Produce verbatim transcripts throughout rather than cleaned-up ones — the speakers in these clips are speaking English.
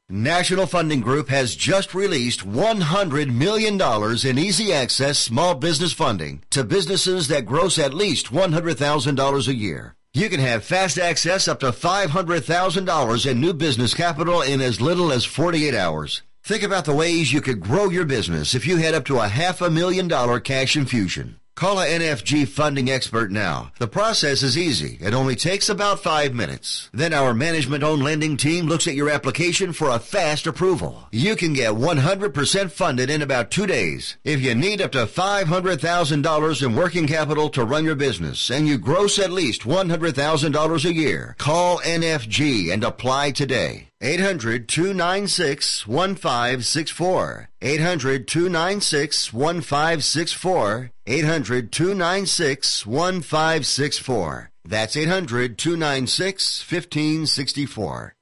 National Funding Group has just released one hundred million dollars in easy access small business funding to businesses that gross at least one hundred thousand dollars a year. You can have fast access up to five hundred thousand dollars in new business capital in as little as forty-eight hours. Think about the ways you could grow your business if you had up to a half a million dollar cash infusion. Call a N F G funding expert now. The process is easy. It only takes about five minutes. Then our management-owned lending team looks at your application for a fast approval. You can get one hundred percent funded in about two days. If you need up to five hundred thousand dollars in working capital to run your business and you gross at least one hundred thousand dollars a year, call N F G and apply today. eight hundred, two nine six, one five six four. eight hundred, two nine six, one five six four. eight hundred, two nine six, one five six four. That's eight hundred, two nine six, one five six four.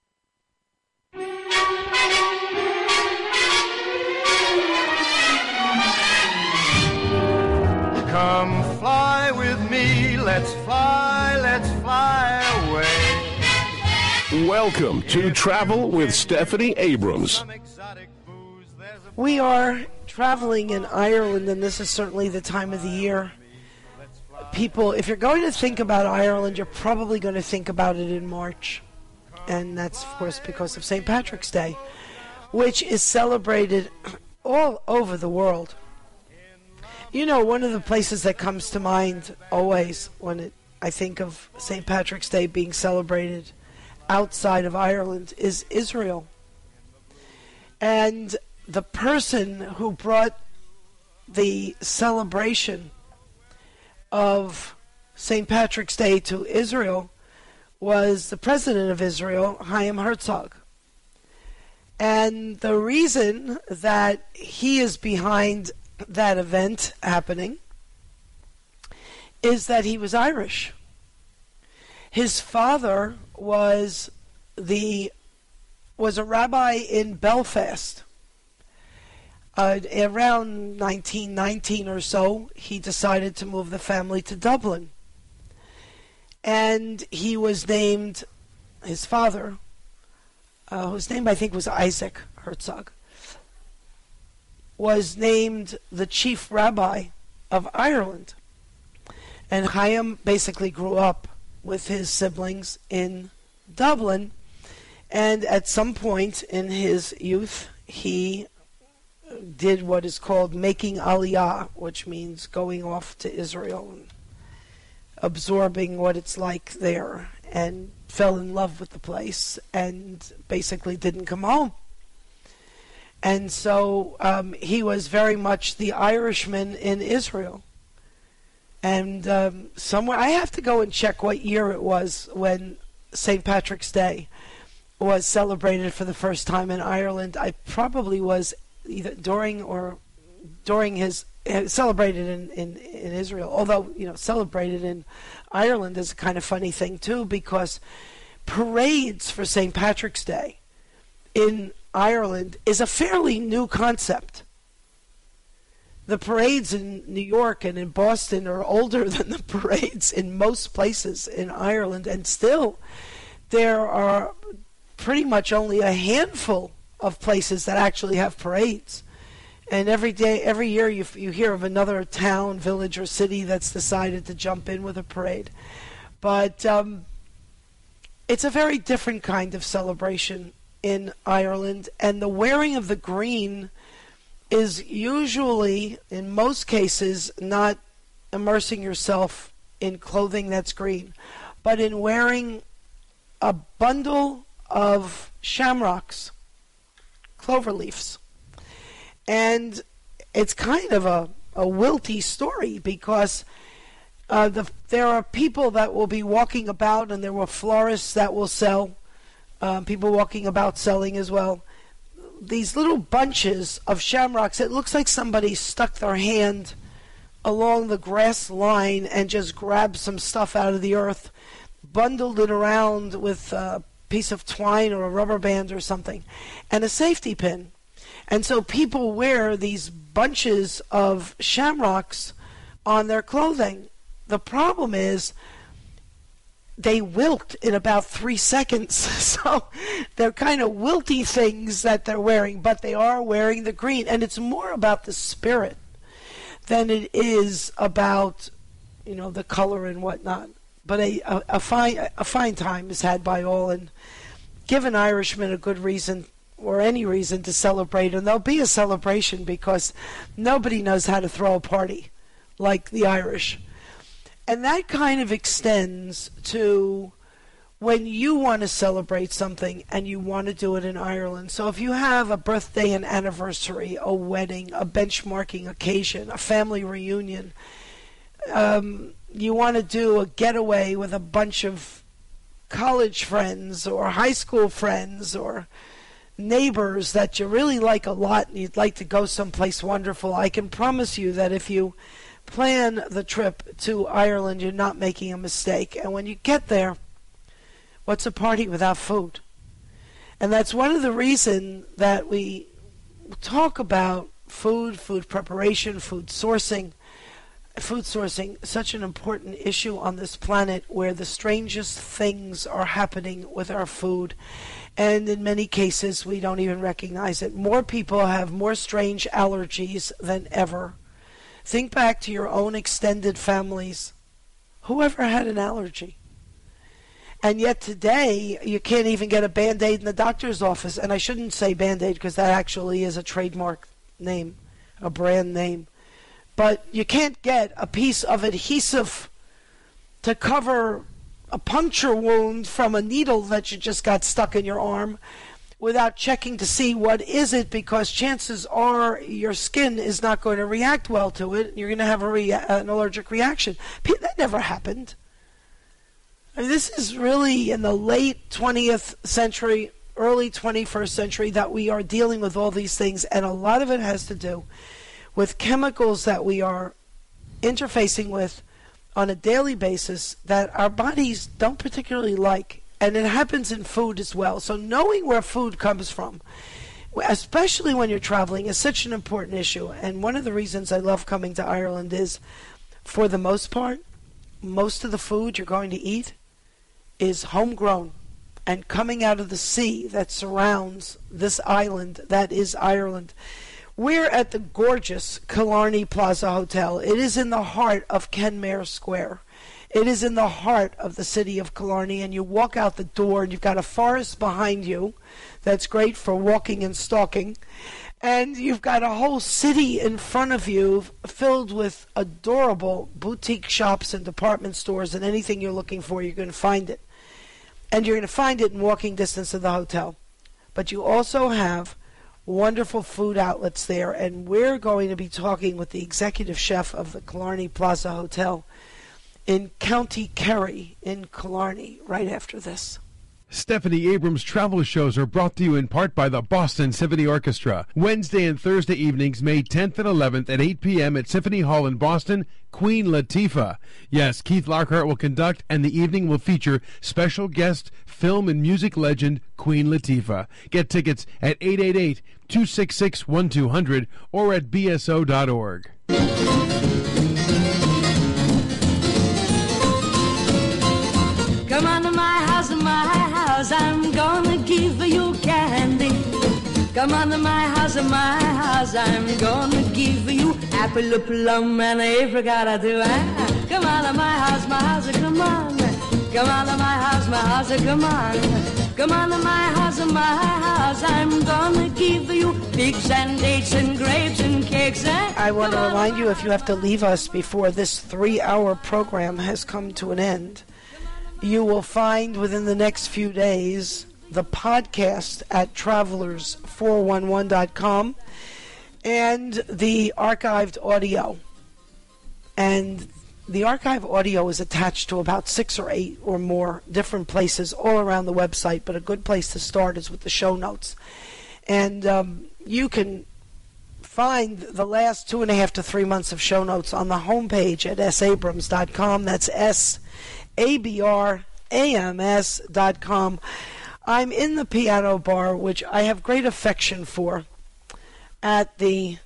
Come fly with me, let's fly, let's fly away. Welcome to Travel with Stephanie Abrams. We are traveling in Ireland, and this is certainly the time of the year. People, if you're going to think about Ireland, you're probably going to think about it in March. And that's, of course, because of Saint Patrick's Day, which is celebrated all over the world. You know, one of the places that comes to mind always when it, I think of Saint Patrick's Day being celebrated outside of Ireland is Israel. And the person who brought the celebration of Saint Patrick's Day to Israel was the president of Israel, Chaim Herzog. And the reason that he is behind that event happening is that he was Irish. His father was the was a rabbi in Belfast. Uh, around nineteen nineteen or so, he decided to move the family to Dublin. And he was named, his father, uh, whose name I think was Isaac Herzog, was named the chief rabbi of Ireland. And Chaim basically grew up with his siblings in Dublin. And at some point in his youth, he did what is called making aliyah, which means going off to Israel and absorbing what it's like there, and fell in love with the place and basically didn't come home. And so um, he was very much the Irishman in Israel. And um, somewhere, I have to go and check what year it was when Saint Patrick's Day was celebrated for the first time in Ireland. I probably was either during or during his, celebrated in, in, in Israel. Although, you know, celebrated in Ireland is a kind of funny thing too, because parades for Saint Patrick's Day in Ireland is a fairly new concept. The parades in New York and in Boston are older than the parades in most places in Ireland, and still there are pretty much only a handful of places that actually have parades. And every day, every year you you hear of another town, village, or city that's decided to jump in with a parade. But um, it's a very different kind of celebration in Ireland, and the wearing of the green is usually, in most cases, not immersing yourself in clothing that's green, but in wearing a bundle of shamrocks, clover leaves. And it's kind of a, a wilty story, because uh, the, there are people that will be walking about, and there were florists that will sell, uh, people walking about selling as well, these little bunches of shamrocks. It looks like somebody stuck their hand along the grass line and just grabbed some stuff out of the earth, bundled it around with a piece of twine or a rubber band or something, and a safety pin. And so people wear these bunches of shamrocks on their clothing. The problem is, they wilt in about three seconds. So they're kind of wilty things that they're wearing, but they are wearing the green. And it's more about the spirit than it is about, you know, the color and whatnot. But a, a, a fine a fine time is had by all, and give an Irishman a good reason or any reason to celebrate. And there'll be a celebration because nobody knows how to throw a party like the Irish. And that kind of extends to when you want to celebrate something and you want to do it in Ireland. So if you have a birthday and anniversary, a wedding, a benchmarking occasion, a family reunion, um, you want to do a getaway with a bunch of college friends or high school friends or neighbors that you really like a lot and you'd like to go someplace wonderful, I can promise you that if you plan the trip to Ireland, you're not making a mistake. And when you get there, what's a party without food? And that's one of the reasons that we talk about food, food preparation, food sourcing, food sourcing, such an important issue on this planet where the strangest things are happening with our food. And in many cases, we don't even recognize it. More people have more strange allergies than ever. Think back to your own extended families. Whoever had an allergy? And yet today, you can't even get a Band-Aid in the doctor's office. And I shouldn't say Band-Aid because that actually is a trademark name, a brand name. But you can't get a piece of adhesive to cover a puncture wound from a needle that you just got stuck in your arm without checking to see what is it, because chances are your skin is not going to react well to it. You're going to have a rea- an allergic reaction. That never happened. I mean, this is really in the late twentieth century, early twenty-first century that we are dealing with all these things, and a lot of it has to do with chemicals that we are interfacing with on a daily basis that our bodies don't particularly like. And it happens in food as well. So knowing where food comes from, especially when you're traveling, is such an important issue. And one of the reasons I love coming to Ireland is, for the most part, most of the food you're going to eat is homegrown and coming out of the sea that surrounds this island that is Ireland. We're at the gorgeous Killarney Plaza Hotel. It is in the heart of Kenmare Square. It is in the heart of the city of Killarney, and you walk out the door and you've got a forest behind you that's great for walking and stalking, and you've got a whole city in front of you filled with adorable boutique shops and department stores, and anything you're looking for, you're going to find it. And you're going to find it in walking distance of the hotel. But you also have wonderful food outlets there, and we're going to be talking with the executive chef of the Killarney Plaza Hotel in County Kerry in Killarney right after this. Stephanie Abrams travel shows are brought to you in part by the Boston Symphony Orchestra. Wednesday and Thursday evenings, May tenth and eleventh at eight p.m. at Symphony Hall in Boston, Queen Latifah. Yes, Keith Lockhart will conduct, and the evening will feature special guest film and music legend Queen Latifah. Get tickets at eight eight eight, two six six, one two zero zero or at b s o dot org. Come on to my house, my house, I'm gonna give you candy. Come on to my house, my house, I'm gonna give you apple, a plum, and apricot or two. Ah, come on to my house, my house, come on. Come on to my house, my house, come on. Come on to my house, my house, I'm gonna give you figs and dates and grapes and cakes. Ah, I want to remind you, if you have to leave us before this three-hour program has come to an end, you will find within the next few days the podcast at travelers four one one dot com and the archived audio. And the archive audio is attached to about six or eight or more different places all around the website, but a good place to start is with the show notes. And um, you can find the last two and a half to three months of show notes on the homepage at s abrams dot com. That's S A B R A M S dot com. I'm in the piano bar, which I have great affection for, at the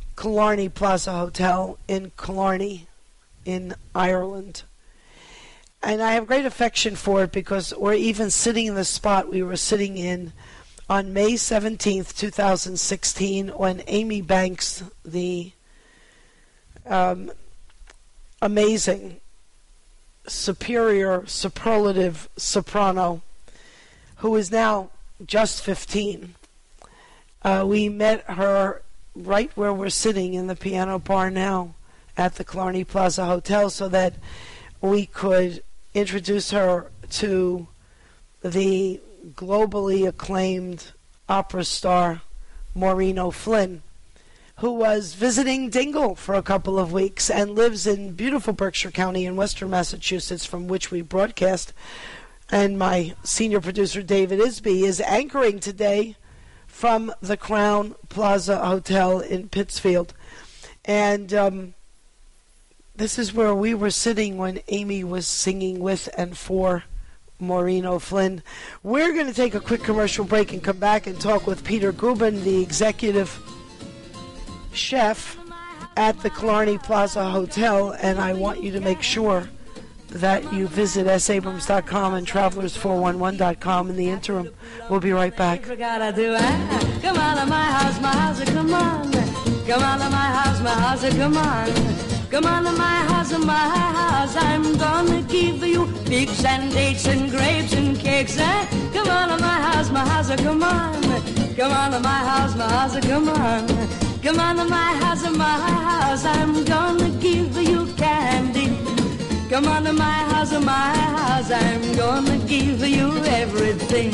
Killarney Plaza Hotel in Killarney in Ireland. And I have great affection for it because we're even sitting in the spot we were sitting in on May seventeenth, two thousand sixteen, when Amy Banks, the um, amazing, superior, superlative soprano, who is now just fifteen, uh, we met her right where we're sitting in the piano bar now at the Killarney Plaza Hotel so that we could introduce her to the globally acclaimed opera star Maureen O'Flynn, who was visiting Dingle for a couple of weeks and lives in beautiful Berkshire County in western Massachusetts, from which we broadcast. And my senior producer, David Isby, is anchoring today from the Crown Plaza Hotel in Pittsfield. And um, this is where we were sitting when Amy was singing with and for Maureen O'Flynn. We're going to take a quick commercial break and come back and talk with Peter Gubin, the executive chef at the Killarney Plaza Hotel. And I want you to make sure that you visit s abrams dot com and travelers four one one dot com in the interim. We'll be right back. Come on to my house, my house, come on. Come on to my house, my house, come on. Come on to my house, my house, I'm gonna give you figs and dates and grapes and cakes. Eh? Come on to my house, my house, come on. Come on to my house, my house, come on. Come on to my house, my house, I'm gonna give you candy. Come on to my house, my house, I'm gonna give you everything.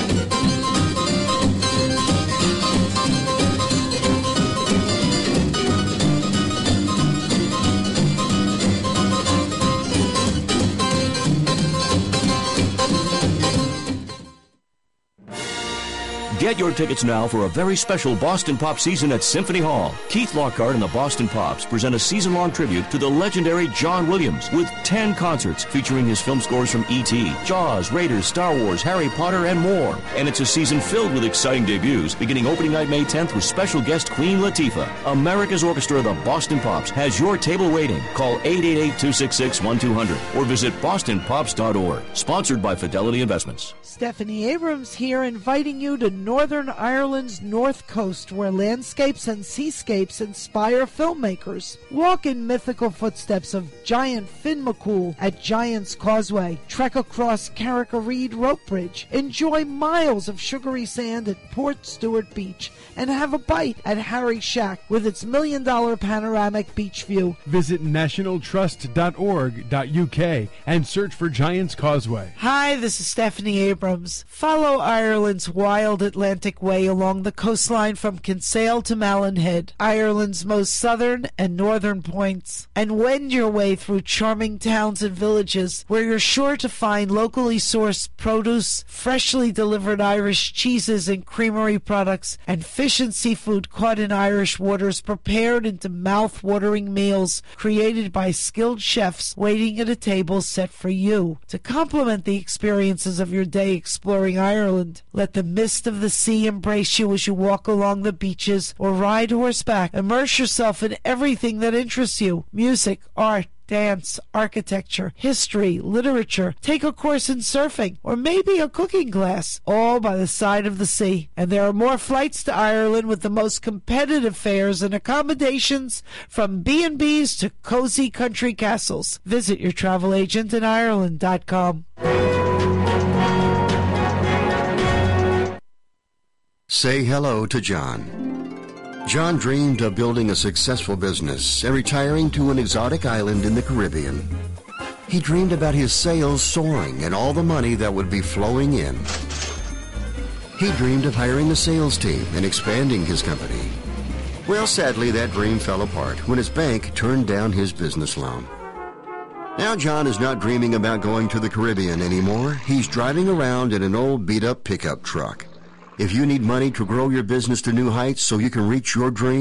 Get your tickets now for a very special Boston Pop season at Symphony Hall. Keith Lockhart and the Boston Pops present a season-long tribute to the legendary John Williams with ten concerts featuring his film scores from E T, Jaws, Raiders, Star Wars, Harry Potter, and more. And it's a season filled with exciting debuts, beginning opening night May tenth with special guest Queen Latifah. America's Orchestra, the Boston Pops, has your table waiting. Call eight eight eight, two six six, one two zero zero or visit boston pops dot org. Sponsored by Fidelity Investments. Stephanie Abrams here, inviting you to Northern Ireland's North Coast, where landscapes and seascapes inspire filmmakers. Walk in mythical footsteps of giant Finn McCool at Giant's Causeway. Trek across Carrick-a-Reed Rope Bridge. Enjoy miles of sugary sand at Port Stewart Beach. And have a bite at Harry Shack with its million-dollar panoramic beach view. Visit national trust dot org dot U K and search for Giant's Causeway. Hi, this is Stephanie Abrams. Follow Ireland's wild Atlantic way along the coastline from Kinsale to Malin Head, Ireland's most southern and northern points, and wend your way through charming towns and villages where you're sure to find locally sourced produce, freshly delivered Irish cheeses and creamery products, and fish and seafood caught in Irish waters prepared into mouth-watering meals created by skilled chefs waiting at a table set for you. To complement the experiences of your day exploring Ireland, let the mist of the sea embrace you as you walk along the beaches or ride horseback. Immerse yourself in everything that interests you: music, art, dance, architecture, history, literature. Take a course in surfing or maybe a cooking class, all by the side of the sea. And there are more flights to Ireland with the most competitive fares and accommodations from B and B's to cozy country castles. Visit your travel agent in Ireland dot com. Say hello to John. John dreamed of building a successful business and retiring to an exotic island in the Caribbean. He dreamed about his sales soaring and all the money that would be flowing in. He dreamed of hiring a sales team and expanding his company. Well, sadly, that dream fell apart when his bank turned down his business loan. Now John is not dreaming about going to the Caribbean anymore. He's driving around in an old beat-up pickup truck. If you need money to grow your business to new heights so you can reach your dreams,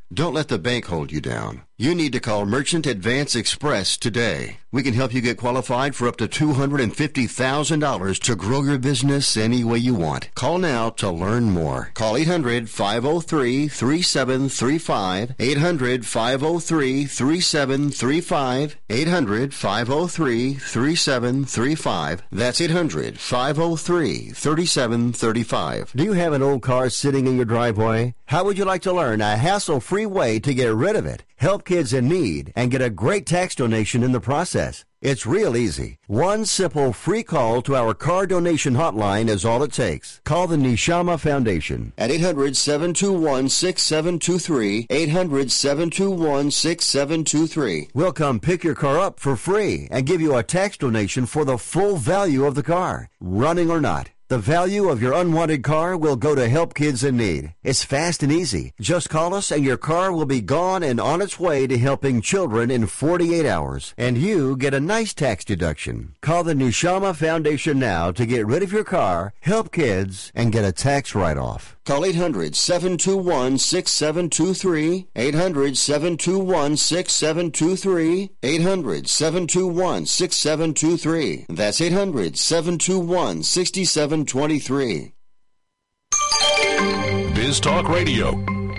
Don't let the bank hold you down. You need to call Merchant Advance Express today. We can help you get qualified for up to two hundred fifty thousand dollars to grow your business any way you want. Call now to learn more. Call eight hundred, five oh three, three seven three five, eight hundred, five oh three, three seven three five, eight hundred, five oh three, three seven three five. That's eight hundred, five oh three, three seven three five. Do you have an old car sitting in your driveway? How would you like to learn a hassle-free way to get rid of it, help kids in need, and get a great tax donation in the process? It's real easy. One simple free call to our car donation hotline is all it takes. Call the Neshama Foundation at eight hundred, seven two one, six seven two three, eight hundred, seven two one, six seven two three. We'll come pick your car up for free and give you a tax donation for the full value of the car, running or not. The value of your unwanted car will go to help kids in need. It's fast and easy. Just call us and your car will be gone and on its way to helping children in forty-eight hours. And you get a nice tax deduction. Call the Neshama Foundation now to get rid of your car, help kids, and get a tax write-off. Call eight hundred, seven two one, six seven two three, eight hundred, seven two one, six seven two three, eight hundred, seven two one, six seven two three. That's eight hundred, seven two one, six seven two three. Biz Talk Radio.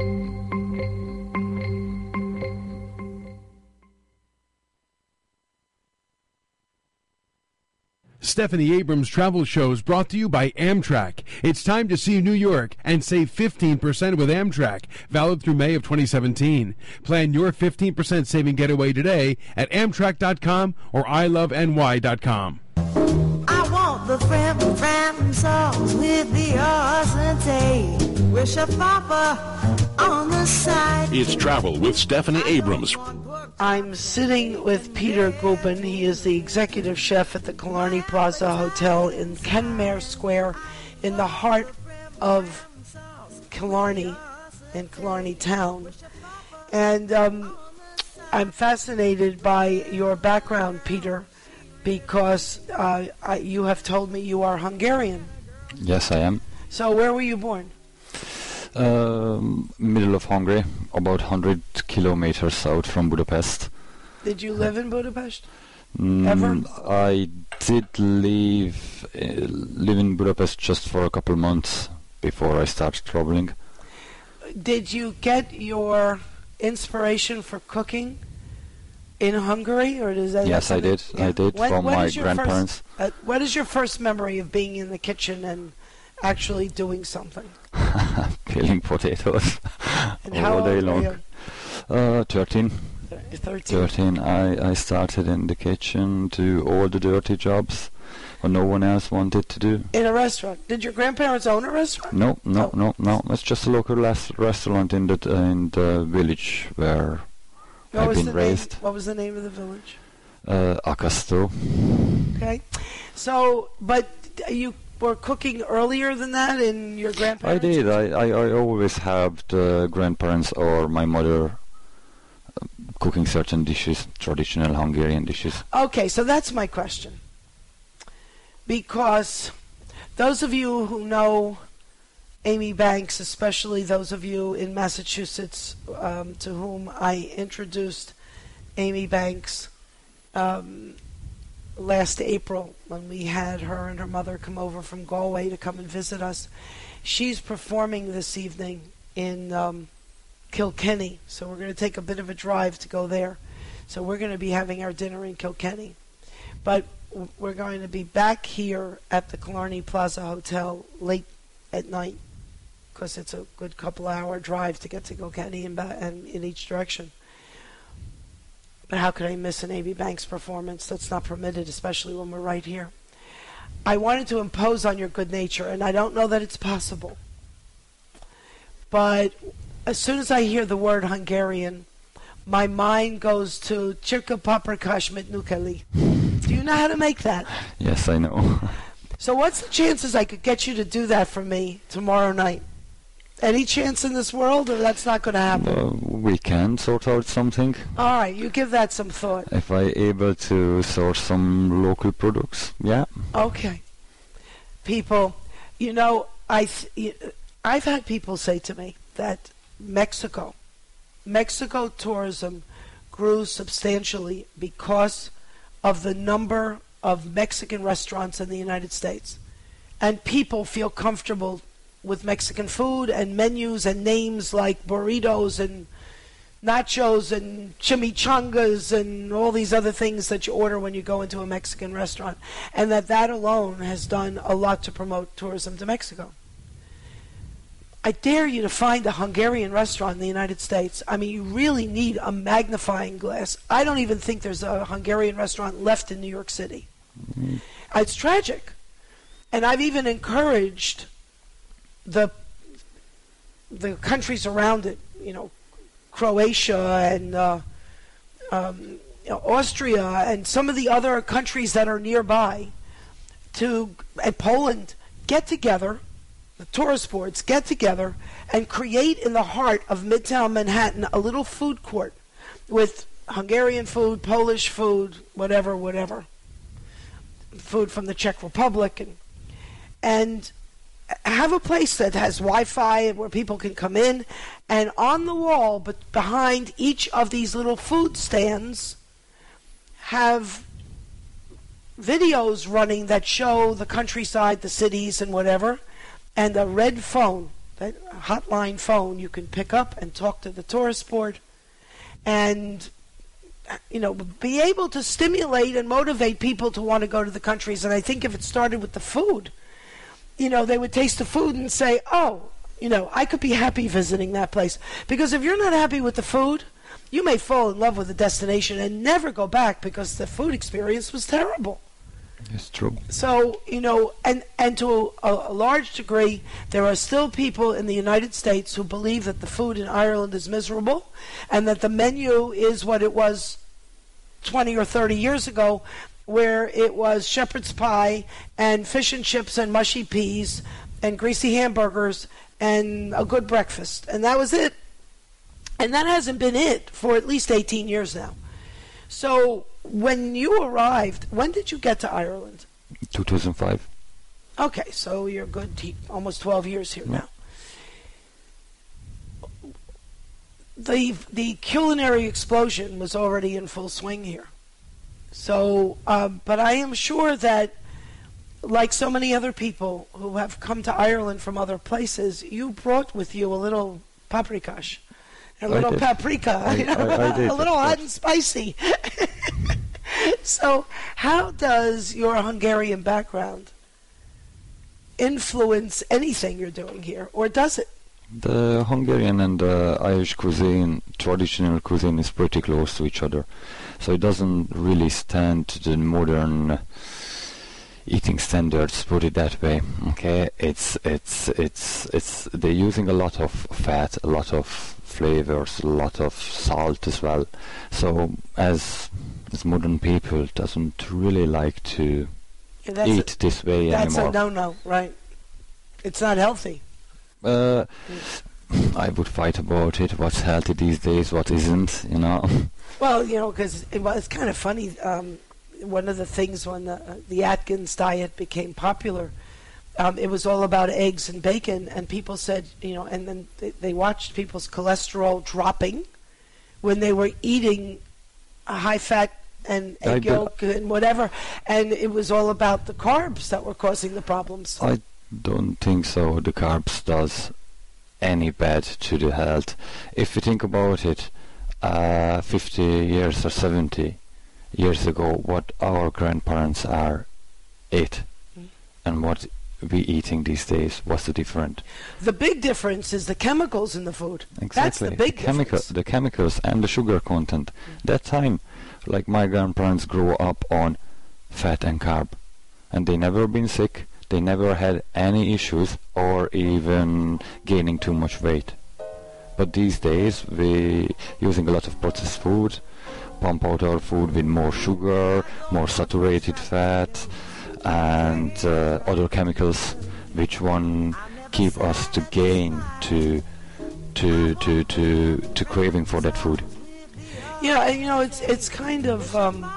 Stephanie Abrams Travel Shows brought to you by Amtrak. It's time to see New York and save fifteen percent with Amtrak, valid through May of twenty seventeen. Plan your fifteen percent saving getaway today at Amtrak dot com or I love N Y dot com. I want the friend from songs with the awesome tape. Wish a papa on the side. It's Travel with Stephanie Abrams. I'm sitting with Peter Gubin. He is the executive chef at the Killarney Plaza Hotel in Kenmare Square in the heart of Killarney, in Killarney town. And um, I'm fascinated by your background, Peter, because uh, I, you have told me you are Hungarian. Yes, I am. So where were you born? Um, middle of Hungary, about one hundred kilometers south from Budapest. Did you live in Budapest? Mm, Ever? I did live, uh, live in Budapest just for a couple months before I started traveling. Did you get your inspiration for cooking in Hungary, or does that? Yes, I did. Yeah. I did when, from when my your grandparents. First, uh, what is your first memory of being in the kitchen and actually doing something? Peeling potatoes and how all day old long. Were you? Uh, thirteen. Thirteen. Thirteen. I, I started in the kitchen, do all the dirty jobs, what no one else wanted to do. In a restaurant. Did your grandparents own a restaurant? No, no, oh. no, no. It's just a local las- restaurant in the uh, in the village where what I've was been the raised. Name, what was the name of the village? Uh, Akasto. Okay. So, but you were cooking earlier than that in your grandparents? I did. I, I, I always have the grandparents or my mother uh, cooking certain dishes, traditional Hungarian dishes. Okay, so that's my question. Because those of you who know Amy Banks, especially those of you in Massachusetts um, to whom I introduced Amy Banks um, last April when we had her and her mother come over from Galway to come and visit us. She's performing this evening in um, Kilkenny, so we're going to take a bit of a drive to go there. So we're going to be having our dinner in Kilkenny. But we're going to be back here at the Killarney Plaza Hotel late at night because it's a good couple hour drive to get to Kilkenny and, back, and in each direction. But how could I miss an Amy Banks performance? That's not permitted, especially when we're right here. I wanted to impose on your good nature, and I don't know that it's possible. But as soon as I hear the word Hungarian, my mind goes to Csirke paprikás mit nukeli. Do you know how to make that? Yes, I know. So what's the chances I could get you to do that for me tomorrow night? Any chance in this world, or that's not going to happen? Uh, we can sort out something. All right, you give that some thought. If I able to source some local products, yeah. Okay. People, you know, I th- I've had people say to me that Mexico Mexico tourism grew substantially because of the number of Mexican restaurants in the United States. And people feel comfortable with Mexican food and menus and names like burritos and nachos and chimichangas and all these other things that you order when you go into a Mexican restaurant. And that that alone has done a lot to promote tourism to Mexico. I dare you to find a Hungarian restaurant in the United States. I mean, you really need a magnifying glass. I don't even think there's a Hungarian restaurant left in New York City. Mm-hmm. It's tragic. And I've even encouraged the the countries around it, you know, Croatia and uh, um, you know, Austria and some of the other countries that are nearby, to and Poland, get together. The tourist boards get together and create in the heart of Midtown Manhattan a little food court with Hungarian food, Polish food, whatever, whatever, food from the Czech Republic, and and have a place that has Wi-Fi where people can come in, and on the wall, but behind each of these little food stands, have videos running that show the countryside, the cities, and whatever. And a red phone, that hotline phone, you can pick up and talk to the tourist board and, you know, be able to stimulate and motivate people to want to go to the countries. And I think if it started with the food, you know, they would taste the food and say, oh, you know, I could be happy visiting that place. Because if you're not happy with the food, you may fall in love with the destination and never go back because the food experience was terrible. It's true. So, you know, and, and to a, a large degree, there are still people in the United States who believe that the food in Ireland is miserable and that the menu is what it was twenty or thirty years ago, where it was shepherd's pie and fish and chips and mushy peas and greasy hamburgers and a good breakfast. And that was it. And that hasn't been it for at least eighteen years now. So when you arrived, when did you get to Ireland? two thousand five. Okay, so you're good, t- almost twelve years here yeah. now. The the culinary explosion was already in full swing here. So, um, but I am sure that, like so many other people who have come to Ireland from other places, you brought with you a little paprikash. A little I paprika, I, you know, I, I did, a little hot and spicy. So, how does your Hungarian background influence anything you're doing here, or does it? The Hungarian and the Irish cuisine, traditional cuisine, is pretty close to each other, so it doesn't really stand to the modern uh, eating standards, put it that way. Okay, it's it's it's it's they're using a lot of fat, a lot of flavors, a lot of salt as well. So as as modern people doesn't really like to yeah, eat a, this way that's anymore. That's a no-no, right? It's not healthy. Uh, I would fight about it. What's healthy these days? What isn't? You know. Well, you know, because it was kind of funny. Um, one of the things when the, uh, the Atkins diet became popular, um, it was all about eggs and bacon, and people said, you know, and then they, they watched people's cholesterol dropping when they were eating a high-fat and egg I yolk and whatever, and it was all about the carbs that were causing the problems. I don't think so. The carbs does any bad to the health. If you think about it, uh, fifty years or seventy years ago, what our grandparents are ate mm. and what we eating these days, what's the difference? The big difference is the chemicals in the food. Exactly. That's the big the chemical, difference. The chemicals and the sugar content. Mm. That time, like my grandparents grew up on fat and carb, and they never been sick. They never had any issues or even gaining too much weight. But these days we using a lot of processed food, pump out our food with more sugar, more saturated fat, and uh, other chemicals, which one keep us to gain to to to to to craving for that food. Yeah, you know, it's it's kind of um,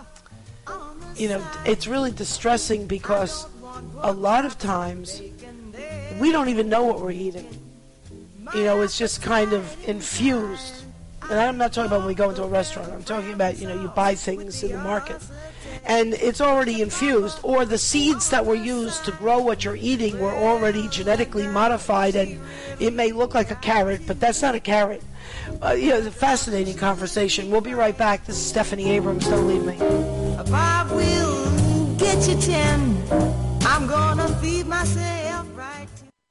you know, it's really distressing because a lot of times we don't even know what we're eating. You know, it's just kind of infused And I'm not talking about when we go into a restaurant. I'm talking about, you know, you buy things in the market. And it's already infused, or the seeds that were used to grow what you're eating were already genetically modified, and it may look like a carrot, but that's not a carrot. Uh, you know, it's a fascinating conversation. We'll be right back. This is Stephanie Abrams. Don't leave me. Five will get you ten. I'm gonna feed myself right.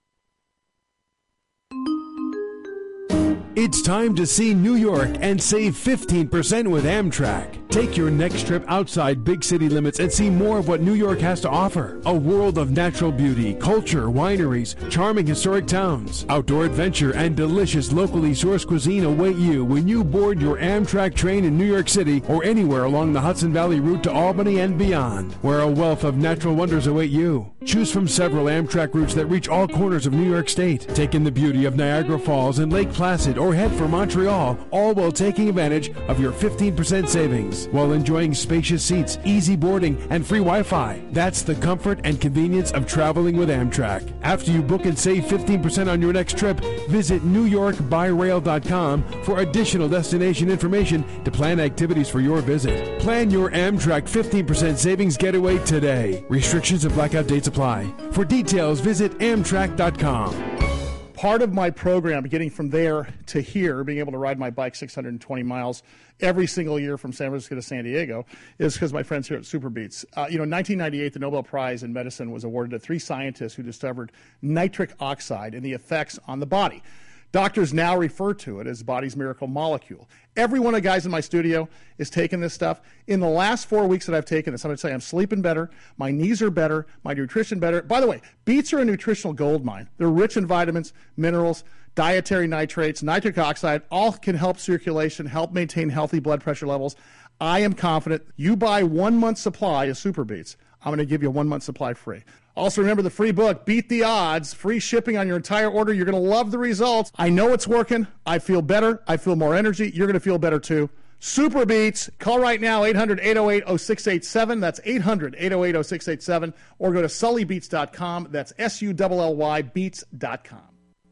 It's time to see New York and save fifteen percent with Amtrak. Take your next trip outside big city limits and see more of what New York has to offer. A world of natural beauty, culture, wineries, charming historic towns, outdoor adventure, and delicious locally sourced cuisine await you when you board your Amtrak train in New York City or anywhere along the Hudson Valley route to Albany and beyond, where a wealth of natural wonders await you. Choose from several Amtrak routes that reach all corners of New York State. Take in the beauty of Niagara Falls and Lake Placid or head for Montreal, all while taking advantage of your fifteen percent savings, while enjoying spacious seats, easy boarding, and free Wi-Fi. That's the comfort and convenience of traveling with Amtrak. After you book and save fifteen percent on your next trip, visit new york by rail dot com for additional destination information to plan activities for your visit. Plan your Amtrak fifteen percent savings getaway today. Restrictions and blackout dates apply. For details, visit amtrak dot com. Part of my program, getting from there to here, being able to ride my bike six hundred twenty miles every single year from San Francisco to San Diego, is because my friends here at SuperBeets. Uh, you know, in nineteen ninety-eight, the Nobel Prize in Medicine was awarded to three scientists who discovered nitric oxide and the effects on the body. Doctors now refer to it as the body's miracle molecule. Every one of the guys in my studio is taking this stuff. In the last four weeks that I've taken this, I'm going to tell you, I'm sleeping better, my knees are better, my nutrition better. By the way, beets are a nutritional gold mine. They're rich in vitamins, minerals, dietary nitrates, nitric oxide, all can help circulation, help maintain healthy blood pressure levels. I am confident you buy one month's supply of SuperBeets, I'm going to give you a one month supply free. Also, remember the free book, Beat the Odds, free shipping on your entire order. You're going to love the results. I know it's working. I feel better. I feel more energy. You're going to feel better too. SuperBeets. Call right now, eight hundred, eight oh eight, oh six eight seven. That's eight hundred, eight oh eight, oh six eight seven. Or go to sully beats dot com. That's S U L L Y beats dot com.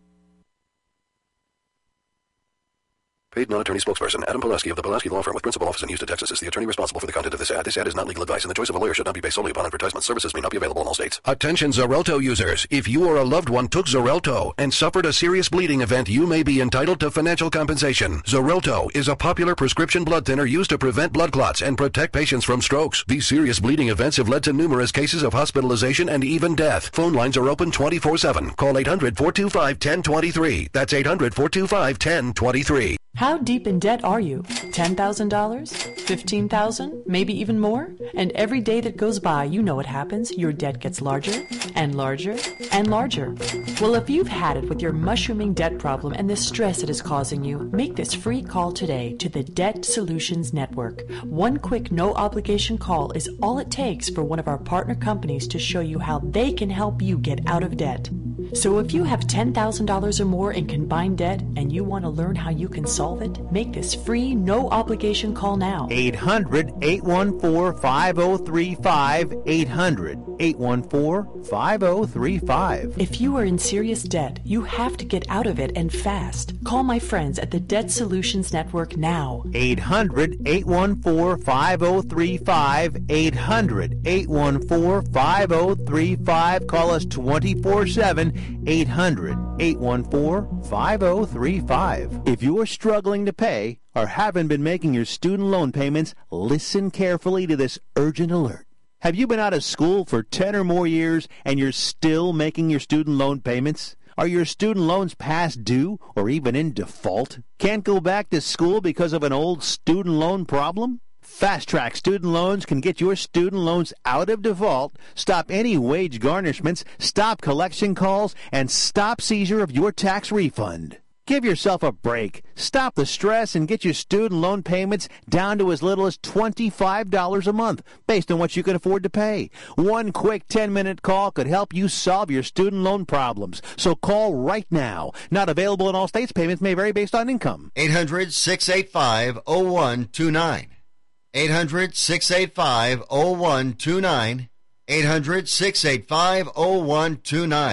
Paid non-attorney spokesperson Adam Pulaski of the Pulaski Law Firm with principal office in Houston, Texas is the attorney responsible for the content of this ad. This ad is not legal advice, and the choice of a lawyer should not be based solely upon advertisement. Services may not be available in all states. Attention Xarelto users. If you or a loved one took Xarelto and suffered a serious bleeding event, you may be entitled to financial compensation. Xarelto is a popular prescription blood thinner used to prevent blood clots and protect patients from strokes. These serious bleeding events have led to numerous cases of hospitalization and even death. Phone lines are open twenty-four seven. Call eight hundred, four two five, one oh two three. That's eight hundred, four two five, one oh two three. How deep in debt are you? ten thousand dollars? fifteen thousand dollars? Maybe even more? And every day that goes by, you know what happens. Your debt gets larger and larger and larger. Well, if you've had it with your mushrooming debt problem and the stress it is causing you, make this free call today to the Debt Solutions Network. One quick no-obligation call is all it takes for one of our partner companies to show you how they can help you get out of debt. So if you have ten thousand dollars or more in combined debt and you want to learn how you can solve it, make this free, no-obligation call now. eight hundred, eight one four, five oh three five. eight hundred, eight one four, five oh three five. If you are in serious debt, you have to get out of it and fast. Call my friends at the Debt Solutions Network now. eight hundred, eight one four, five oh three five. eight hundred, eight one four, five oh three five. Call us twenty-four seven. eight hundred, eight one four, five oh three five. If you're struggling to pay or haven't been making your student loan payments, listen carefully to this urgent alert. Have you been out of school for ten or more years and you're still making your student loan payments? Are your student loans past due or even in default? Can't go back to school because of an old student loan problem? Fast Track Student Loans can get your student loans out of default, stop any wage garnishments, stop collection calls, and stop seizure of your tax refund. Give yourself a break. Stop the stress and get your student loan payments down to as little as twenty-five dollars a month, based on what you can afford to pay. One quick ten-minute call could help you solve your student loan problems. So call right now. Not available in all states. Payments may vary based on income. eight hundred, six eight five, oh one two nine. eight hundred, six eight five, oh one two nine. eight hundred, six eight five, oh one two nine.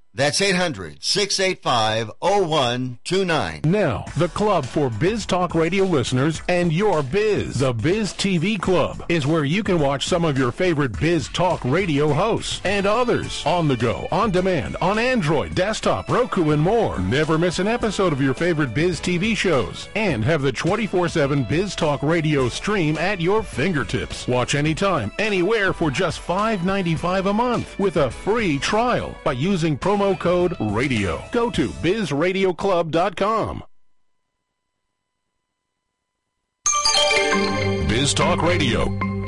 That's eight hundred, six eight five, oh one two nine. Now, the club for Biz Talk Radio listeners and your biz. The Biz T V Club is where you can watch some of your favorite Biz Talk Radio hosts and others on the go, on demand, on Android, desktop, Roku, and more. Never miss an episode of your favorite Biz T V shows and have the twenty-four seven Biz Talk Radio stream at your fingertips. Watch anytime, anywhere for just five dollars and ninety-five cents a month with a free trial by using promo code RADIO. Go to biz radio club dot com. Biz Talk Radio.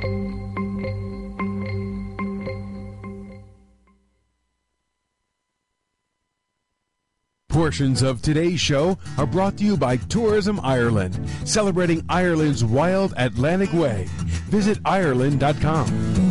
Portions of today's show are brought to you by Tourism Ireland, celebrating Ireland's wild Atlantic way. Visit ireland dot com.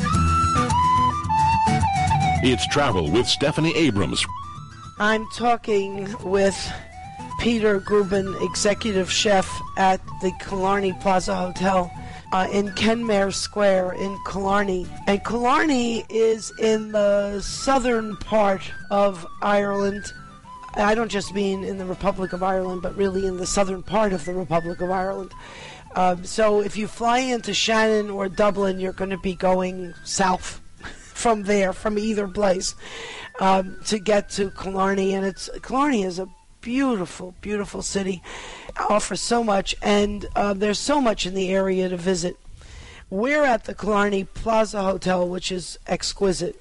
It's Travel with Stephanie Abrams. I'm talking with Peter Grubin, executive chef at the Killarney Plaza Hotel uh, in Kenmare Square in Killarney. And Killarney is in the southern part of Ireland. I don't just mean in the Republic of Ireland, but really in the southern part of the Republic of Ireland. Um, so if you fly into Shannon or Dublin, you're going to be going south from there, from either place, um, to get to Killarney. And it's Killarney is a beautiful, beautiful city, offers so much, and uh, there's so much in the area to visit. We're at the Killarney Plaza Hotel, which is exquisite.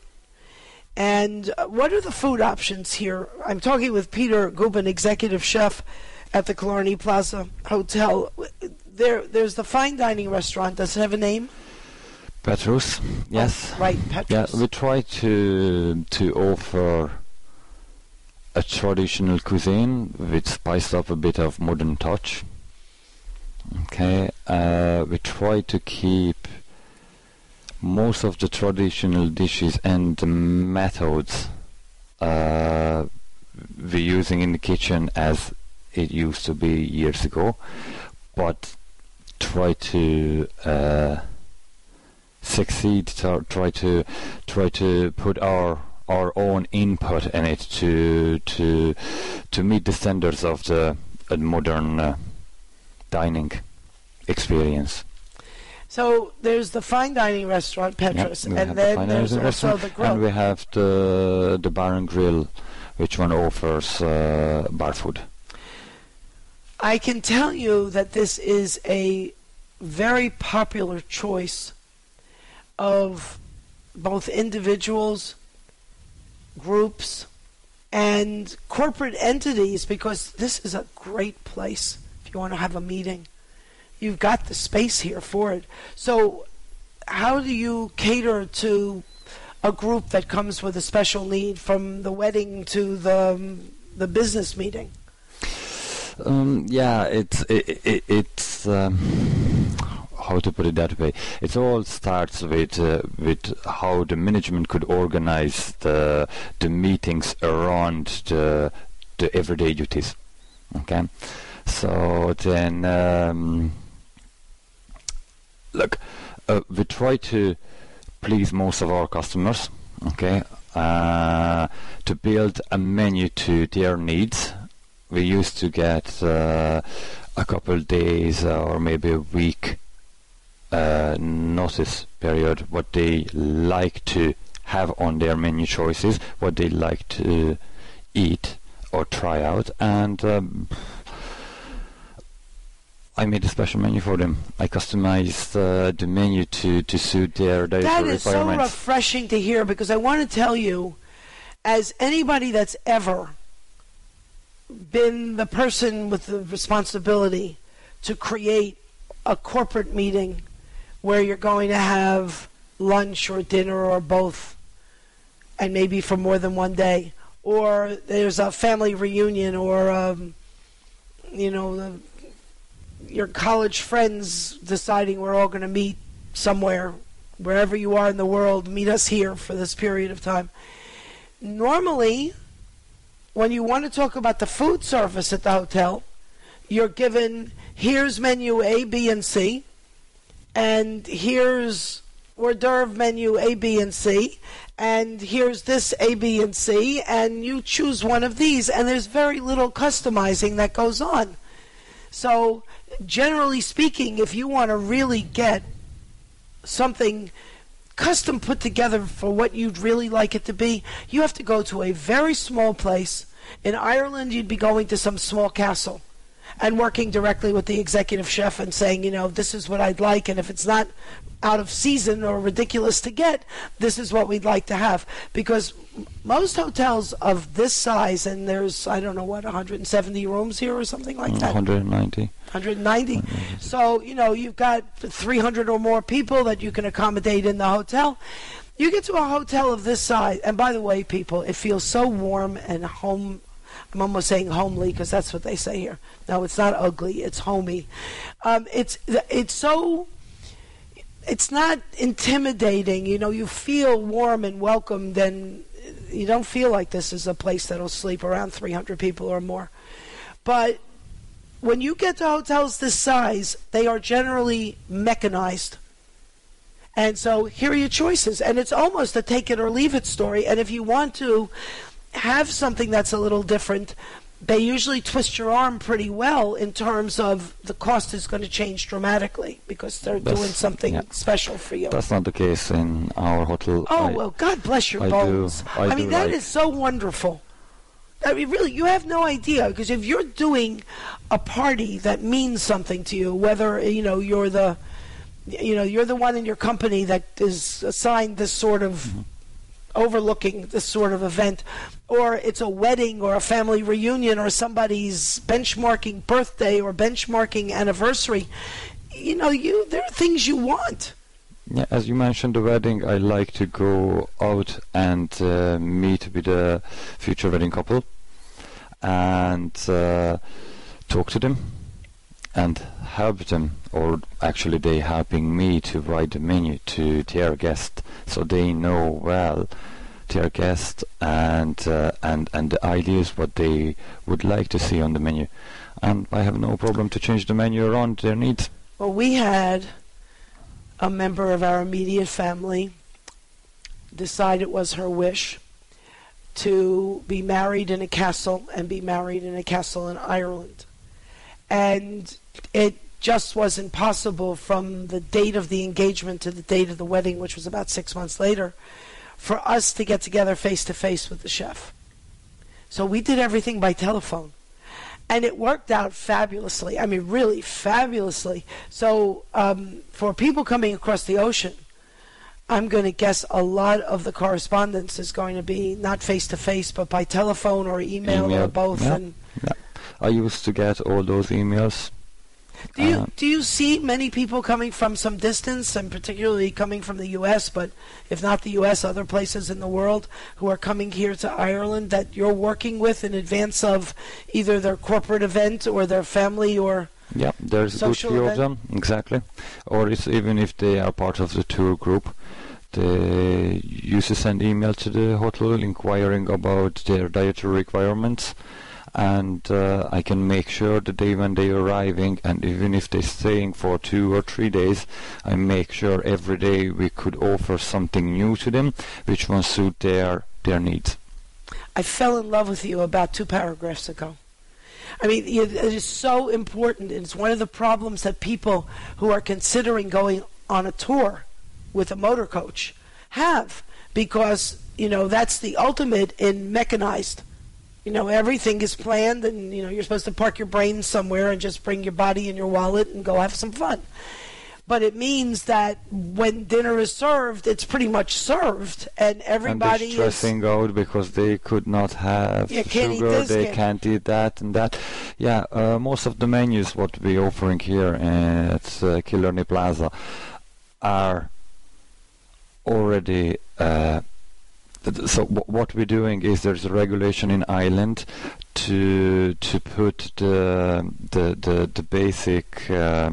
And uh, what are the food options here? I'm talking with Peter Grubin, executive chef at the Killarney Plaza Hotel. There, there's the fine dining restaurant. Does it have a name? Petrus, yes. Oh, right, Petrus. Yeah, we try to to offer a traditional cuisine with spiced up a bit of modern touch. Okay, uh, we try to keep most of the traditional dishes and the methods uh, we're using in the kitchen as it used to be years ago, but try to uh, succeed, to try to try to put our our own input in it to to to meet the standards of the uh, modern uh, dining experience. So there's the fine dining restaurant Petrus, yep, and then the there's also the grill. And we have the the bar and grill, which one offers uh, bar food. I can tell you that this is a very popular choice of both individuals, groups, and corporate entities, because this is a great place if you want to have a meeting. You've got the space here for it. So how do you cater to a group that comes with a special need, from the wedding to the the business meeting? Um, yeah, it's it, it, it's um, how to put it that way. It all starts with uh, with how the management could organize the the meetings around the the everyday duties. Okay, so then um, look, uh, we try to please most of our customers. Okay, uh, to build a menu to their needs. We used to get uh, a couple days uh, or maybe a week uh, notice period what they like to have on their menu choices, what they like to eat or try out, and um, I made a special menu for them. I customized uh, the menu to, to suit their dietary requirements. That is so refreshing to hear, because I want to tell you, as anybody that's ever been the person with the responsibility to create a corporate meeting where you're going to have lunch or dinner or both, and maybe for more than one day, or there's a family reunion, or um, you know, the, your college friends deciding we're all going to meet somewhere, wherever you are in the world, meet us here for this period of time. Normally, when you want to talk about the food service at the hotel, you're given, here's menu A, B, and C, and here's hors d'oeuvre menu A, B, and C, and here's this A, B, and C, and you choose one of these, and there's very little customizing that goes on. So, generally speaking, if you want to really get something custom put together for what you'd really like it to be, you have to go to a very small place. In Ireland, you'd be going to some small castle and working directly with the executive chef and saying, you know, this is what I'd like, and if it's not out of season or ridiculous to get, this is what we'd like to have. Because most hotels of this size, and there's, I don't know what, one hundred seventy rooms here or something like that? one hundred ninety. one hundred ninety. So, you know, you've got three hundred or more people that you can accommodate in the hotel. You get to a hotel of this size, and by the way, people, it feels so warm and home. I'm almost saying homely because that's what they say here. No, it's not ugly. It's homey. Um, it's it's so. It's not intimidating. You know, you feel warm and welcomed, and you don't feel like this is a place that'll sleep around three hundred people or more. But when you get to hotels this size, they are generally mechanized. And so here are your choices. And it's almost a take it or leave it story. And if you want to have something that's a little different, they usually twist your arm pretty well in terms of the cost is going to change dramatically because they're That's, doing something yeah. special for you. That's not the case in our hotel. Oh, I, well, God bless your I bones. Do, I, I mean, do that like is so wonderful. I mean, really, you have no idea, because if you're doing a party that means something to you, whether, you know, you're the, you know, you're the one in your company that is assigned this sort of mm-hmm. overlooking this sort of event, or it's a wedding or a family reunion or somebody's benchmarking birthday or benchmarking anniversary, you know, you there are things you want. Yeah, as you mentioned the wedding, I like to go out and uh, meet with the future wedding couple and uh, talk to them and help them, or actually they helping me to write the menu to their guest, so they know well their guest and uh, and and the ideas what they would like to see on the menu, and I have no problem to change the menu around their needs. Well, we had a member of our immediate family decide it was her wish to be married in a castle and be married in a castle in Ireland. And it just wasn't possible from the date of the engagement to the date of the wedding, which was about six months later, for us to get together face to face with the chef. So we did everything by telephone. And it worked out fabulously. I mean, really fabulously. So um, for people coming across the ocean, I'm going to guess a lot of the correspondence is going to be not face-to-face, but by telephone or email, email. or both. Yeah. And yeah. I used to get all those emails. Do you uh, do you see many people coming from some distance, and particularly coming from the U S, but if not the U S, other places in the world, who are coming here to Ireland that you're working with in advance of either their corporate event or their family or yeah, there's a good few of them, exactly. Or it's even if they are part of the tour group, they used to send email to the hotel inquiring about their dietary requirements. And uh, I can make sure the day when they're arriving, and even if they're staying for two or three days, I make sure every day we could offer something new to them, which will suit their their needs. I fell in love with you about two paragraphs ago. I mean, it is so important. It's one of the problems that people who are considering going on a tour with a motor coach have, because, you know, that's the ultimate in mechanized. You know, everything is planned, and, you know, you're supposed to park your brain somewhere and just bring your body and your wallet and go have some fun. But it means that when dinner is served, it's pretty much served, and everybody and they're stressing is out because they could not have yeah, can't sugar, eat this, they can't. can't eat that and that. Yeah, uh, most of the menus what we're offering here at uh, Killarney Plaza are already... Uh, So w- what we're doing is there's a regulation in Ireland to to put the the the, the basic um,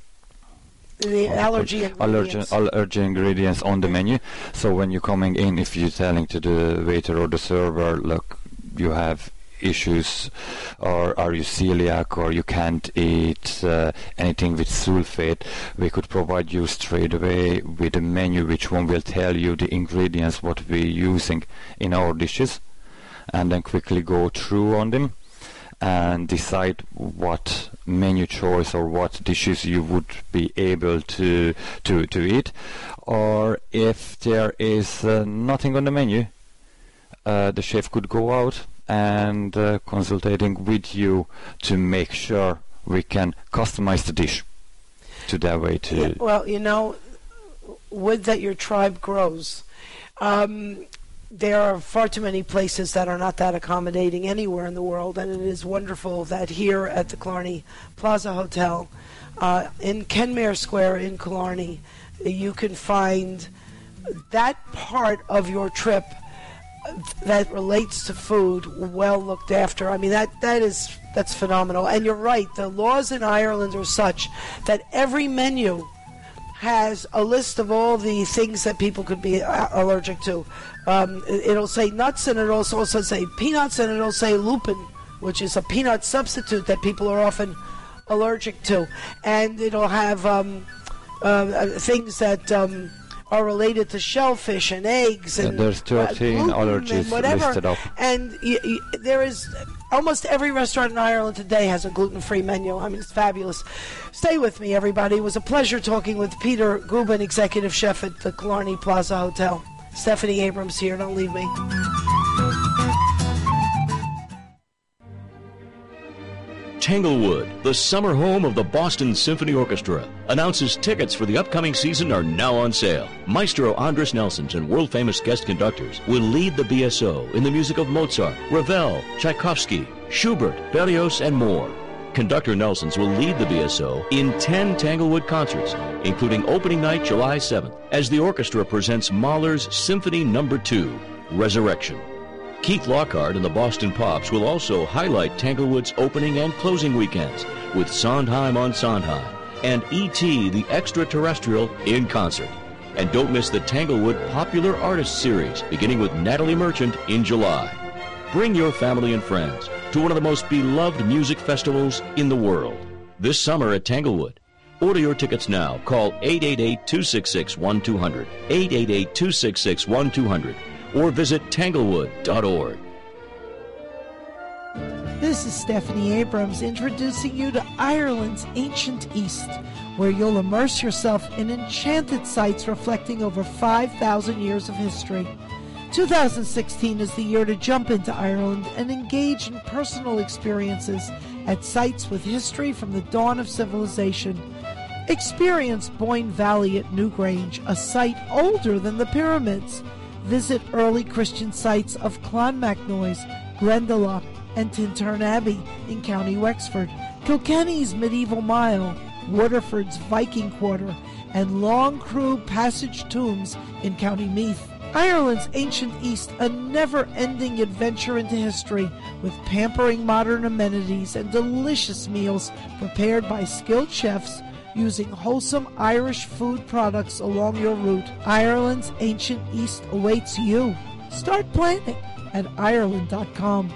the allergy ingredients. allergen allergy ingredients on the menu. So when you're coming in, if you're telling to the waiter or the server, look, you have issues, or are you celiac, or you can't eat uh, anything with sulfate, we could provide you straight away with a menu which one will tell you the ingredients what we're using in our dishes, and then quickly go through on them and decide what menu choice or what dishes you would be able to to to eat. Or if there is uh, nothing on the menu, uh, the chef could go out and uh, consulting with you to make sure we can customize the dish to that way to yeah, well, you know, would that your tribe grows. Um, There are far too many places that are not that accommodating anywhere in the world, and it is wonderful that here at the Killarney Plaza Hotel uh, in Kenmare Square in Killarney, you can find that part of your trip that relates to food well looked after. I mean, that that is that's phenomenal. And you're right, the laws in Ireland are such that every menu has a list of all the things that people could be allergic to. Um, it'll say nuts, and it'll also say peanuts, and it'll say lupin, which is a peanut substitute that people are often allergic to. And it'll have um, uh, things that um, are related to shellfish and eggs. And yeah, there's thirteen uh, allergies and whatever. listed up. And y- y- there is... Almost every restaurant in Ireland today has a gluten-free menu. I mean, it's fabulous. Stay with me, everybody. It was a pleasure talking with Peter Gubin, executive chef at the Killarney Plaza Hotel. Stephanie Abrams here. Don't leave me. Tanglewood, the summer home of the Boston Symphony Orchestra, announces tickets for the upcoming season are now on sale. Maestro Andres Nelsons and world-famous guest conductors will lead the B S O in the music of Mozart, Ravel, Tchaikovsky, Schubert, Berlioz, and more. Conductor Nelsons will lead the B S O in ten Tanglewood concerts, including opening night July seventh, as the orchestra presents Mahler's Symphony Number two, Resurrection. Keith Lockhart and the Boston Pops will also highlight Tanglewood's opening and closing weekends with Sondheim on Sondheim and E T the Extraterrestrial in concert. And don't miss the Tanglewood Popular Artist Series, beginning with Natalie Merchant in July. Bring your family and friends to one of the most beloved music festivals in the world this summer at Tanglewood. Order your tickets now. Call eight eight eight, two six six, one two zero zero, eight eight eight, two six six, one two zero zero, or visit tanglewood dot org. This is Stephanie Abrams introducing you to Ireland's ancient East, where you'll immerse yourself in enchanted sites reflecting over five thousand years of history. two thousand sixteen is the year to jump into Ireland and engage in personal experiences at sites with history from the dawn of civilization. Experience Boyne Valley at Newgrange, a site older than the pyramids. Visit early Christian sites of Clonmacnoise, Glendalough, and Tintern Abbey in County Wexford, Kilkenny's Medieval Mile, Waterford's Viking Quarter, and Long Crew Passage Tombs in County Meath. Ireland's ancient East, a never-ending adventure into history with pampering modern amenities and delicious meals prepared by skilled chefs using wholesome Irish food products along your route. Ireland's ancient East awaits you. Start planning at Ireland dot com.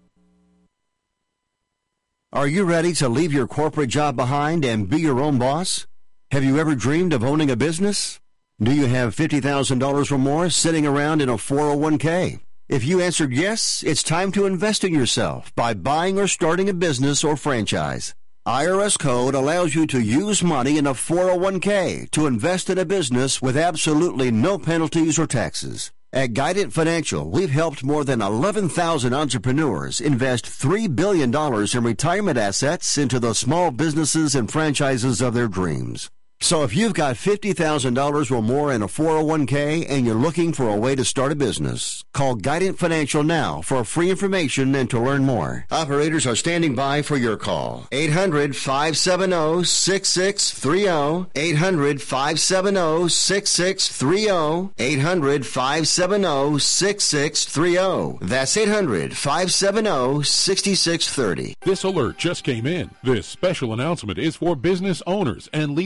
Are you ready to leave your corporate job behind and be your own boss? Have you ever dreamed of owning a business? Do you have fifty thousand dollars or more sitting around in a four oh one k? If you answered yes, it's time to invest in yourself by buying or starting a business or franchise. I R S Code allows you to use money in a four oh one k to invest in a business with absolutely no penalties or taxes. At Guidant Financial, we've helped more than eleven thousand entrepreneurs invest three billion dollars in retirement assets into the small businesses and franchises of their dreams. So if you've got fifty thousand dollars or more in a four oh one k and you're looking for a way to start a business, call Guidant Financial now for free information and to learn more. Operators are standing by for your call. eight hundred, five seven zero, six six three zero, eight hundred, five seven zero, six six three zero, eight hundred, five seven zero, six six three zero. That's eight hundred, five seven zero, six six three zero. This alert just came in. This special announcement is for business owners and leaders of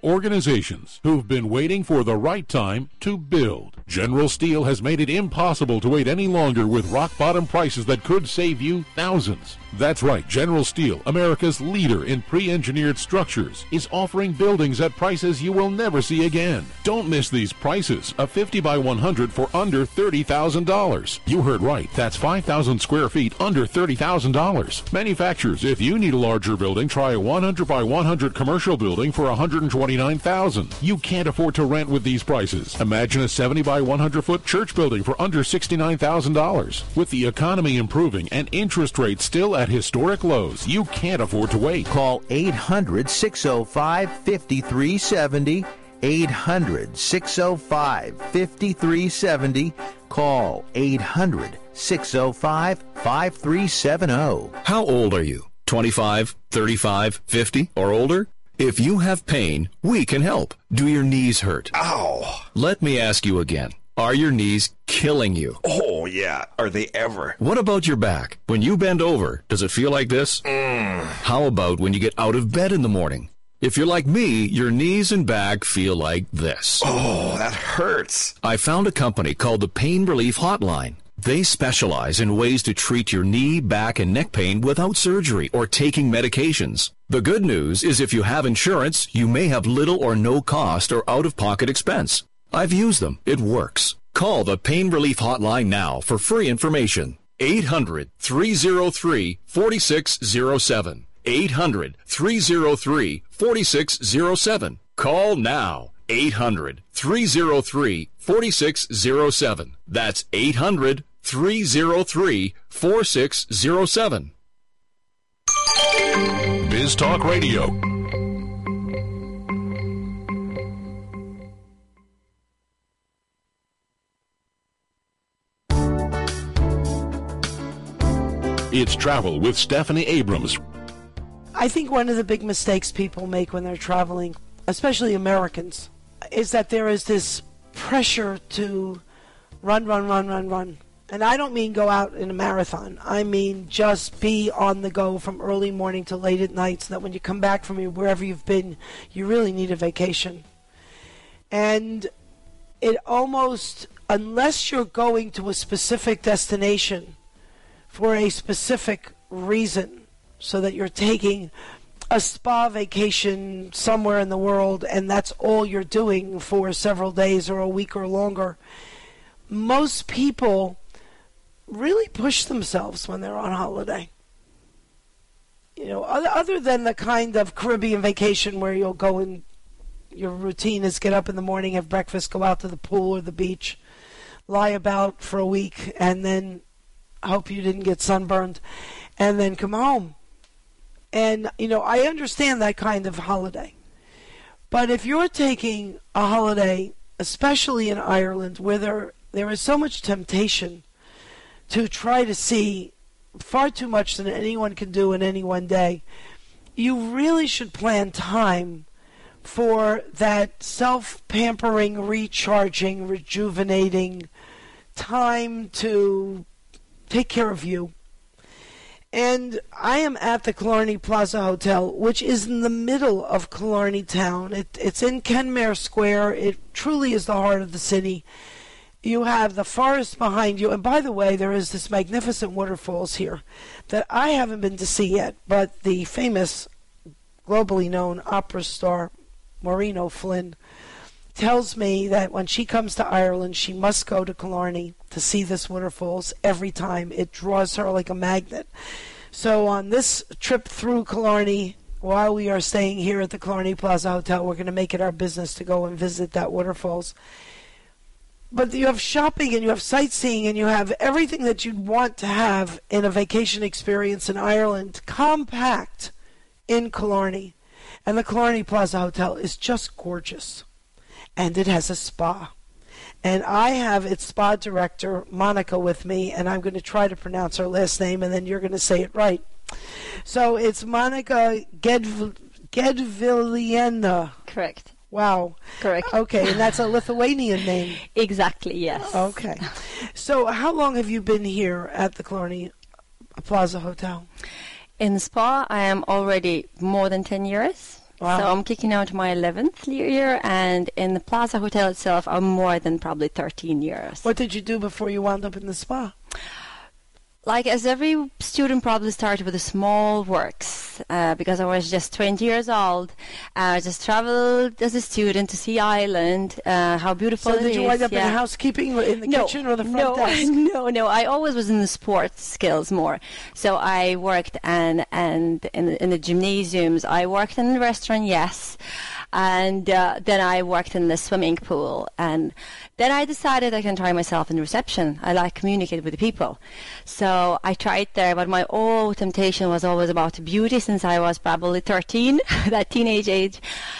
organizations who've been waiting for the right time to build. General Steel has made it impossible to wait any longer with rock-bottom prices that could save you thousands. That's right, General Steel, America's leader in pre-engineered structures, is offering buildings at prices you will never see again. Don't miss these prices. A fifty by one hundred for under thirty thousand dollars. You heard right. That's five thousand square feet under thirty thousand dollars. Manufacturers, if you need a larger building, try a one hundred by one hundred commercial building for one hundred twenty-nine thousand dollars. You can't afford to rent with these prices. Imagine a seventy by one hundred foot church building for under sixty-nine thousand dollars. With the economy improving and interest rates still at historic lows, you can't afford to wait. Call eight hundred, six oh five, five three seven oh. eight hundred, six oh five, five three seven oh. Call eight hundred, six oh five, five three seven oh. How old are you? twenty-five, thirty-five, fifty, or older? If you have pain, we can help. Do your knees hurt? Ow! Let me ask you again. Are your knees killing you? Oh, yeah. Are they ever? What about your back? When you bend over, does it feel like this? Mm. How about when you get out of bed in the morning? If you're like me, your knees and back feel like this. Oh, that hurts. I found a company called the Pain Relief Hotline. They specialize in ways to treat your knee, back, and neck pain without surgery or taking medications. The good news is if you have insurance, you may have little or no cost or out-of-pocket expense. I've used them. It works. Call the Pain Relief Hotline now for free information. eight hundred, three oh three, four six oh seven. eight hundred, three oh three, four six oh seven. Call now. eight hundred, three oh three, four six oh seven. That's eight hundred, three oh three, four six oh seven. Biz Talk Radio. It's Travel with Stephanie Abrams. I think one of the big mistakes people make when they're traveling, especially Americans, is that there is this pressure to run, run, run, run, run. And I don't mean go out in a marathon. I mean just be on the go from early morning to late at night so that when you come back from wherever you've been, you really need a vacation. And it almost, unless you're going to a specific destination for a specific reason, so that you're taking a spa vacation somewhere in the world and that's all you're doing for several days or a week or longer, most people really push themselves when they're on holiday. You know, other, other than the kind of Caribbean vacation where you'll go and your routine is get up in the morning, have breakfast, go out to the pool or the beach, lie about for a week, and then hope you didn't get sunburned, and then come home. And, you know, I understand that kind of holiday. But if you're taking a holiday, especially in Ireland, where there there is so much temptation to try to see far too much than anyone can do in any one day, you really should plan time for that self-pampering, recharging, rejuvenating time to take care of you. And I am at the Killarney Plaza Hotel, which is in the middle of Killarney town. It, it's in Kenmare Square. It truly is the heart of the city. You have the forest behind you. And by the way, there is this magnificent waterfalls here that I haven't been to see yet, but the famous, globally known opera star, Maureen O'Flynn, tells me that when she comes to Ireland, she must go to Killarney to see this waterfalls every time. It draws her like a magnet. So on this trip through Killarney, while we are staying here at the Killarney Plaza Hotel, we're going to make it our business to go and visit that waterfalls. But you have shopping and you have sightseeing and you have everything that you'd want to have in a vacation experience in Ireland, compact in Killarney. And the Killarney Plaza Hotel is just gorgeous. And it has a spa. And I have its spa director, Monica, with me, and I'm going to try to pronounce her last name, and then you're going to say it right. So it's Monica Gedv- Gedviliena. Correct. Wow. Correct. Okay, and that's a Lithuanian name. Exactly, yes. Okay. So how long have you been here at the Killarney Plaza Hotel? In spa, I am already more than ten years. Wow. So I'm kicking out my eleventh year, and in the Plaza Hotel itself, I'm more than probably thirteen years. What did you do before you wound up in the spa? Like, as every student probably started with the small works, uh, because I was just twenty years old. I just traveled as a student to see Ireland, uh, how beautiful So it did is. you wind up yeah. in housekeeping, in the no, kitchen, or the front no, desk? No, no. I always was in the sports skills more. So I worked and and in, in the gymnasiums. I worked in the restaurant, yes. And uh, then I worked in the swimming pool. And then I decided I can try myself in reception. I like communicate with the people. So I tried there, but my whole temptation was always about beauty since I was probably thirteen, that teenage age.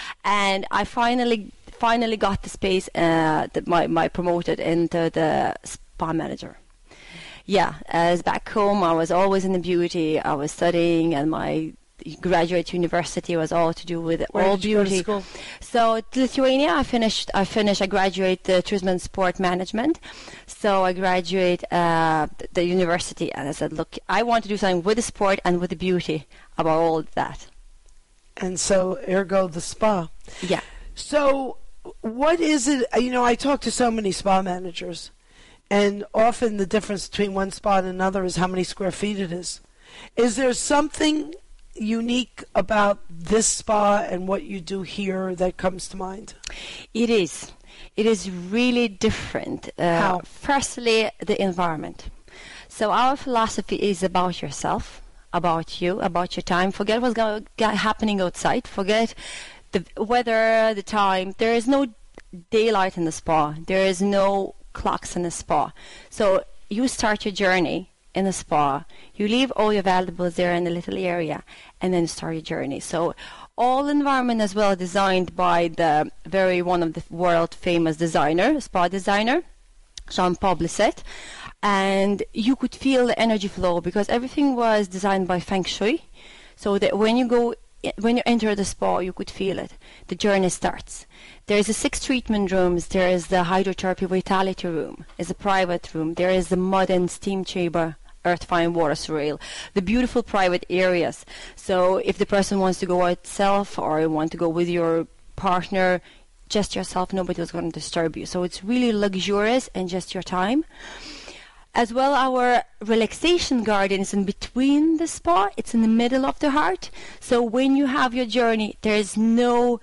And I finally finally got the space, uh, that my, my promoted into the spa manager. Yeah, as back home, I was always in the beauty. I was studying, and my graduate university was all to do with Where all did you go to beauty. school? So Lithuania, I finished. I finished. I graduate uh, tourism and sport management. So I graduate uh, the university, and I said, look, I want to do something with the sport and with the beauty about all that. And so, ergo, the spa. Yeah. So, what is it? You know, I talk to so many spa managers, and often the difference between one spa and another is how many square feet it is. Is there something unique about this spa and what you do here that comes to mind? It is. It is really different. Uh, How? Firstly, the environment. So our philosophy is about yourself, about you, about your time. Forget what's go- go- happening outside. Forget the weather, the time. There is no daylight in the spa. There is no clocks in the spa. So you start your journey in the spa, you leave all your valuables there in the little area, and then start your journey. So all environment as well designed by the very one of the world famous designer, spa designer, Jean-Paul Blissett, and you could feel the energy flow because everything was designed by Feng Shui, so that when you go when you enter the spa, you could feel it. The journey starts. There is a six treatment rooms. There is the hydrotherapy vitality room. There's a private room. There is the mud and steam chamber, earth fine water swirl, the beautiful private areas. So if the person wants to go out itself or you want to go with your partner, just yourself, nobody was going to disturb you. So it's really luxurious and just your time. As well, our relaxation garden is in between the spa. It's in the middle of the heart. So when you have your journey, there's no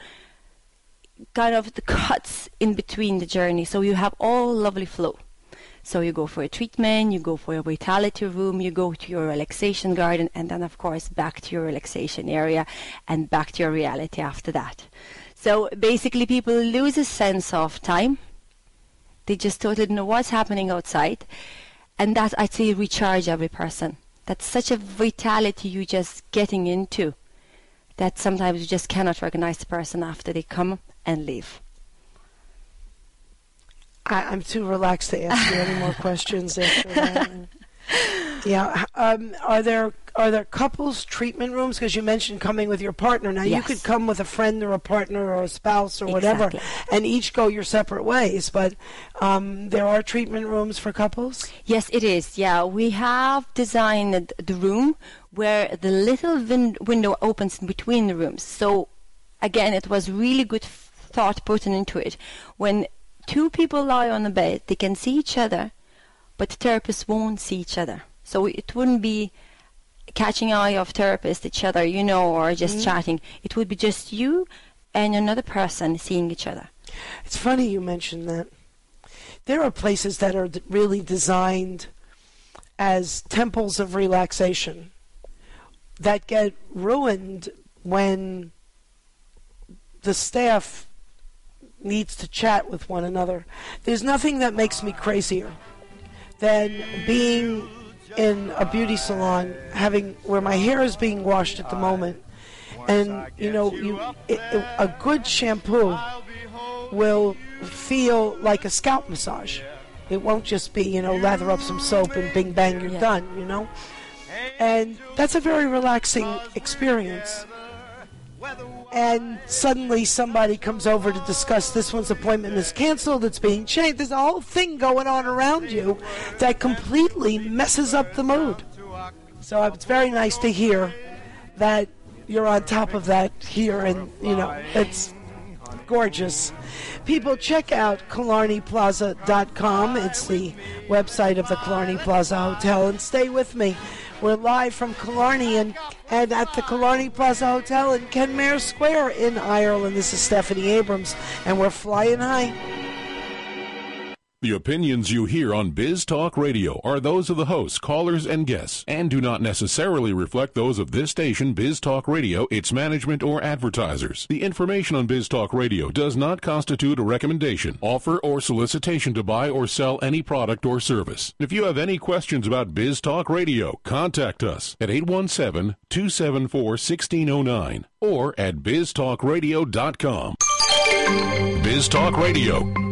kind of the cuts in between the journey. So you have all lovely flow. So you go for a treatment, you go for a vitality room, you go to your relaxation garden, and then, of course, back to your relaxation area and back to your reality after that. So basically, people lose a sense of time. They just totally don't know what's happening outside. And that, I'd say, recharge every person. That's such a vitality you're just getting into that sometimes you just cannot recognize the person after they come and leave. I, I'm too relaxed to ask you any more questions after that. Yeah. Um, are there are there couples treatment rooms? Because you mentioned coming with your partner. Now, Yes. you could come with a friend or a partner or a spouse or whatever, Exactly. and each go your separate ways. But um, there are treatment rooms for couples? Yes, it is. Yeah, we have designed the room where the little win- window opens in between the rooms. So, again, it was really good f- thought put into it. When two people lie on the bed, they can see each other, but the therapists won't see each other. So it wouldn't be catching eye of therapists each other, you know, or just Mhm. chatting. It would be just you and another person seeing each other. It's funny you mentioned that. There are places that are d- really designed as temples of relaxation that get ruined when the staff needs to chat with one another. There's nothing that makes me crazier than being in a beauty salon, having where my hair is being washed at the moment, and you know, you it, it, a good shampoo will feel like a scalp massage. It won't just be, you know, lather up some soap and bing bang, you're Yeah. done, you know. And that's a very relaxing experience. And suddenly somebody comes over to discuss this one's appointment is canceled, it's being changed. There's a whole thing going on around you that completely messes up the mood. So it's very nice to hear that you're on top of that here, and you know it's gorgeous. People, check out Killarney Plaza dot com. It's the website of the Killarney Plaza Hotel, and stay with me. We're live from Killarney and, and at the Killarney Plaza Hotel in Kenmare Square in Ireland. This is Stephanie Abrams, and we're flying high. The opinions you hear on Biz Talk Radio are those of the hosts, callers, and guests, and do not necessarily reflect those of this station, Biz Talk Radio, its management, or advertisers. The information on Biz Talk Radio does not constitute a recommendation, offer, or solicitation to buy or sell any product or service. If you have any questions about Biz Talk Radio, contact us at eight one seven, two seven four, one six zero nine or at biz talk radio dot com. Biz Talk Radio.